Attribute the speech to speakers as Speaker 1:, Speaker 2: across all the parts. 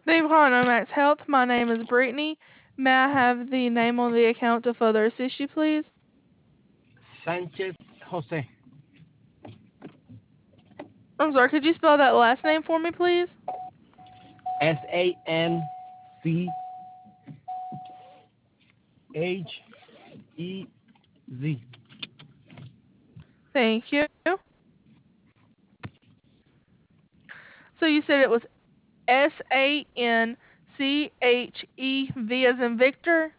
Speaker 1: Thank you for calling Omax Health. My name is Brittany. May I have the name on the account to further assist you, please?
Speaker 2: Sanchez Jose.
Speaker 1: I'm sorry, could you spell that last name for me, please?
Speaker 2: Sanchez.
Speaker 1: Thank you. So you said it was Sanchev as in Victor?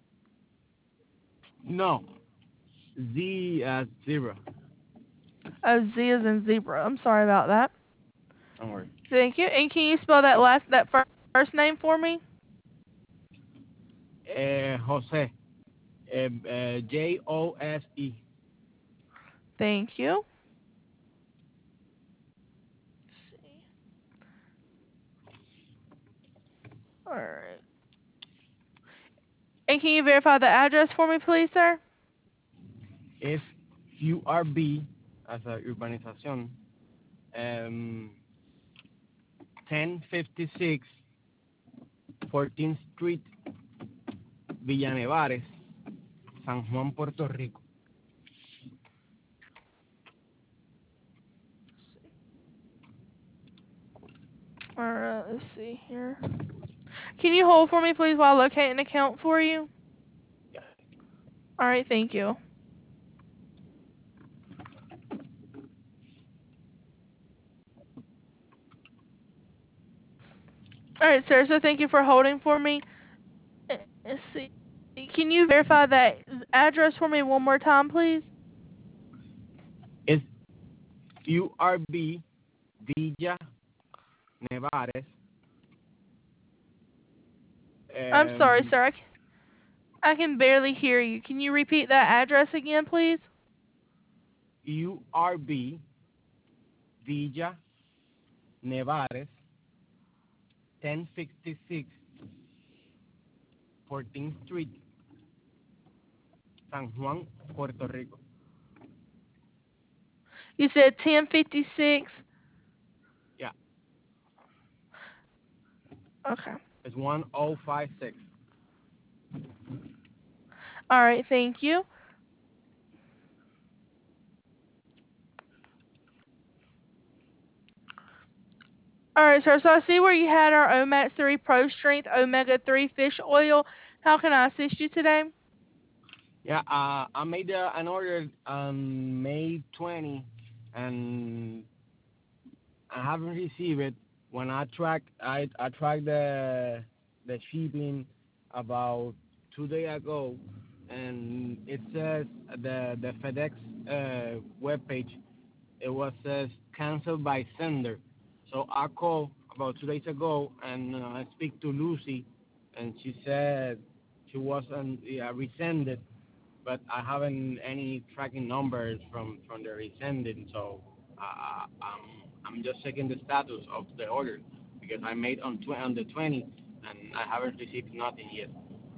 Speaker 2: No, Z as zebra.
Speaker 1: Oh, Z as in zebra. I'm sorry about that.
Speaker 2: Don't worry.
Speaker 1: Thank you. And can you spell that first name for me?
Speaker 2: Jose. Jose.
Speaker 1: Thank you. Let's see. All right. And can you verify the address for me, please, sir?
Speaker 2: Es URB as a urbanización. 1056 14th Street, Villa Nevares, San Juan, Puerto Rico.
Speaker 1: All right, let's see here. Can you hold for me, please, while I locate an account for you?
Speaker 2: Yeah.
Speaker 1: All right, thank you. All right, sir, so thank you for holding for me. Let's see. Can you verify that address for me one more time, please?
Speaker 2: Es URB Villa Nevares.
Speaker 1: I'm sorry,
Speaker 2: Um,
Speaker 1: sir. I can barely hear you. Can you repeat that address again, please?
Speaker 2: URB Villa Nevares, 1056 14th Street, San Juan, Puerto Rico.
Speaker 1: You said 1056.
Speaker 2: Yeah,
Speaker 1: Okay.
Speaker 2: it's 1056.
Speaker 1: All right, thank you. All right, sir. So I see where you had our Omax 3 Pro Strength Omega 3 fish oil. How can I assist you today?
Speaker 2: Yeah, I made an order on May 20, and I haven't received it. When I tracked the shipping about 2 days ago, and it says the FedEx webpage, it was says canceled by sender. So I called about 2 days ago, and I speak to Lucy, and she said she wasn't resended, but I haven't any tracking numbers from the resending. So I'm just checking the status of the order because I made on the 20, and I haven't received nothing yet.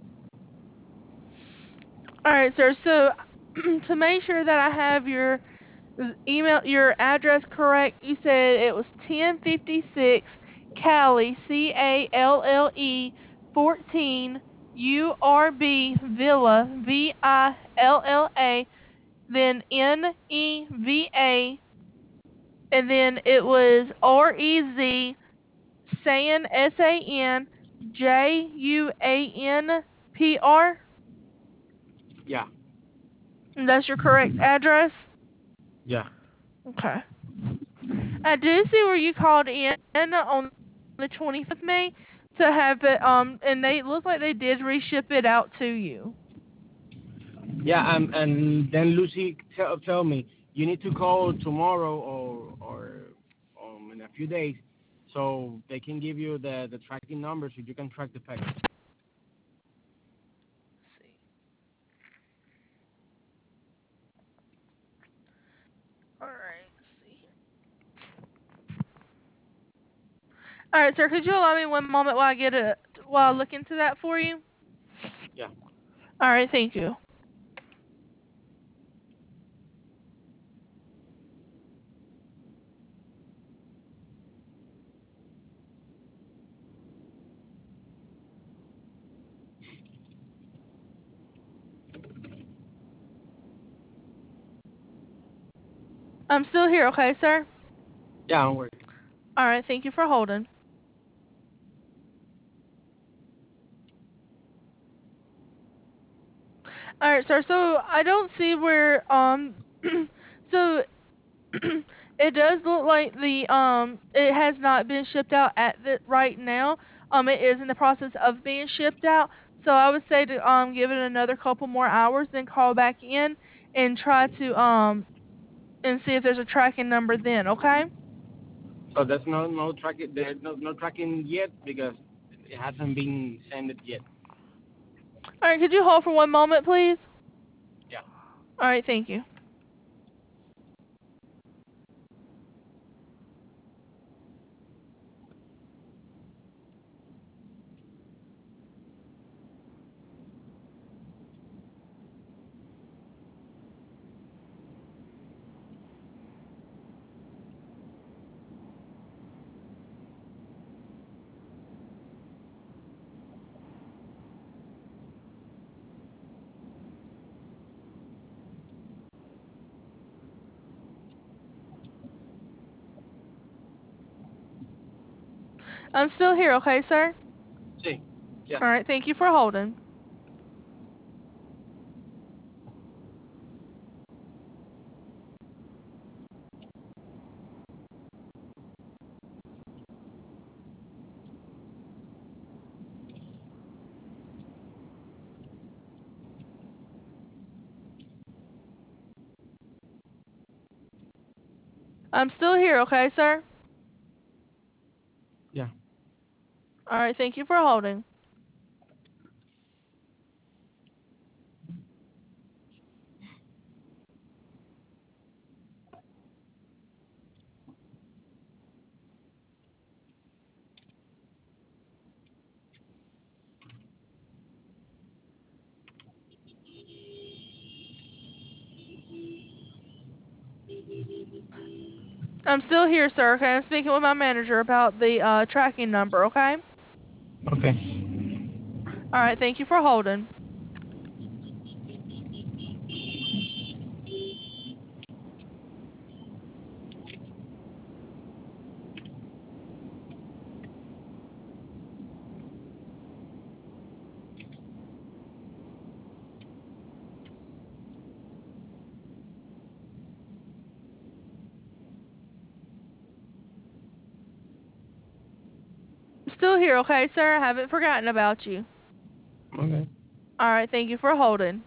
Speaker 1: All right, sir. So to make sure that I have your your address correct, you said it was 1056 Cali, Calle 14 URB Villa, Villa, then Neva, and then it was REZ SanJuanPR.
Speaker 2: Yeah,
Speaker 1: And that's your correct address?
Speaker 2: yeah,
Speaker 1: Okay. I do see where you called in on the 25th of May to have it, and they look like they did reship it out to you.
Speaker 2: yeah. And then Lucy tell me you need to call tomorrow or in a few days, so they can give you the tracking number so you can track the package.
Speaker 1: Let's see. All right. Let's see here. All right, sir. Could you allow me one moment while I look into that for you?
Speaker 2: Yeah.
Speaker 1: All right. Thank you. I'm still here, okay, sir?
Speaker 2: Yeah, don't worry.
Speaker 1: All right, thank you for holding. All right, sir. So I don't see where so it does look like the it has not been shipped out at the right now. It is in the process of being shipped out. So I would say to give it another couple more hours, then call back in and try to and see if there's a tracking number then, okay?
Speaker 2: So there's no tracking. There's no tracking yet because it hasn't been sent yet.
Speaker 1: All right, could you hold for one moment, please?
Speaker 2: Yeah.
Speaker 1: All right, thank you. I'm still here, okay, sir?
Speaker 2: See. Yeah.
Speaker 1: All right, thank you for holding. I'm still here, okay, sir?
Speaker 2: Yeah.
Speaker 1: All right, thank you for holding. I'm still here, sir. Okay, I'm speaking with my manager about the tracking number, okay?
Speaker 2: Okay.
Speaker 1: All right, thank you for holding. Still here, okay, sir? I haven't forgotten about you.
Speaker 2: Okay.
Speaker 1: All right, thank you for holding.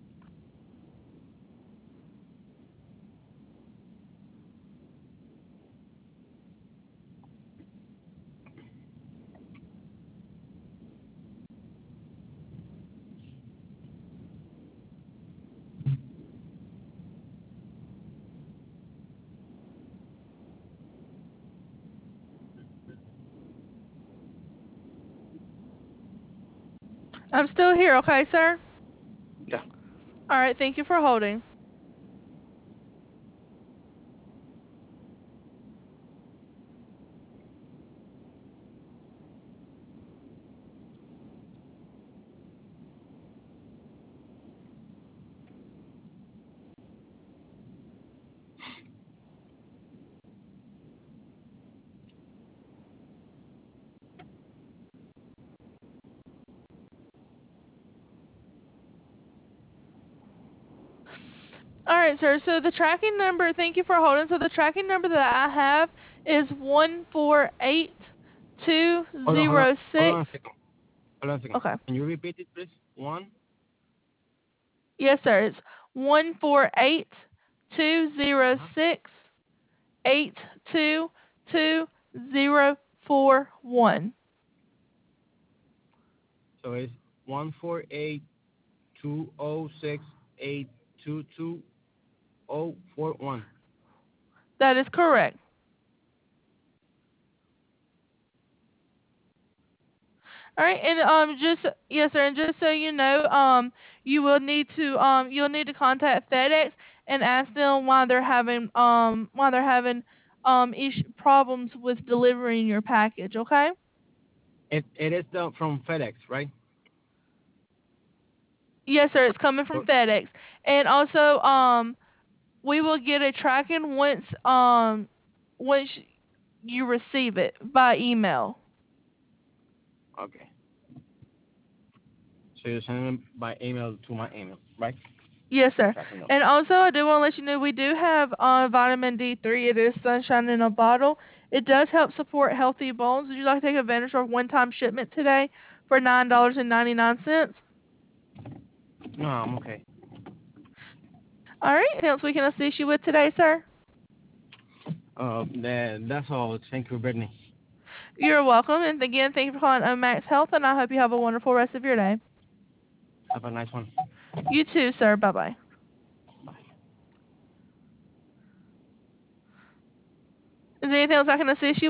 Speaker 1: I'm still here, okay, sir?
Speaker 2: Yeah.
Speaker 1: All right, thank you for holding. All right, sir. So the tracking number, thank you for holding. So the tracking number that I have is 148206.
Speaker 2: Hold on a second. Hold on a second.
Speaker 1: Okay.
Speaker 2: Can you repeat it, please? One.
Speaker 1: Yes, sir. It's one four eight two zero
Speaker 2: Uh-huh.
Speaker 1: six 822041.
Speaker 2: So it's 148-206-822-041.
Speaker 1: That is correct. All right, and just yes, sir, and just so you know, you'll need to contact FedEx and ask them why they're having problems with delivering your package. Okay.
Speaker 2: It is from FedEx, right?
Speaker 1: Yes, sir. It's coming from
Speaker 2: Or-
Speaker 1: FedEx, and also we will get a tracking once you receive it by email.
Speaker 2: Okay. So you send it by email to my email, right?
Speaker 1: Yes, sir.
Speaker 2: Tracking number.
Speaker 1: And also, I do want to let you know we do have vitamin D3. It is sunshine in a bottle. It does help support healthy bones. Would you like to take advantage of a one-time shipment today for $9.99?
Speaker 2: No, I'm okay.
Speaker 1: All right. Anything else we can assist you with today, sir?
Speaker 2: That's all. Thank you, Brittany.
Speaker 1: You're welcome. And again, thank you for calling Omax Health, and I hope you have a wonderful rest of your day.
Speaker 2: Have a nice one.
Speaker 1: You too, sir. Bye-bye.
Speaker 2: Bye.
Speaker 1: Is there anything else I can assist you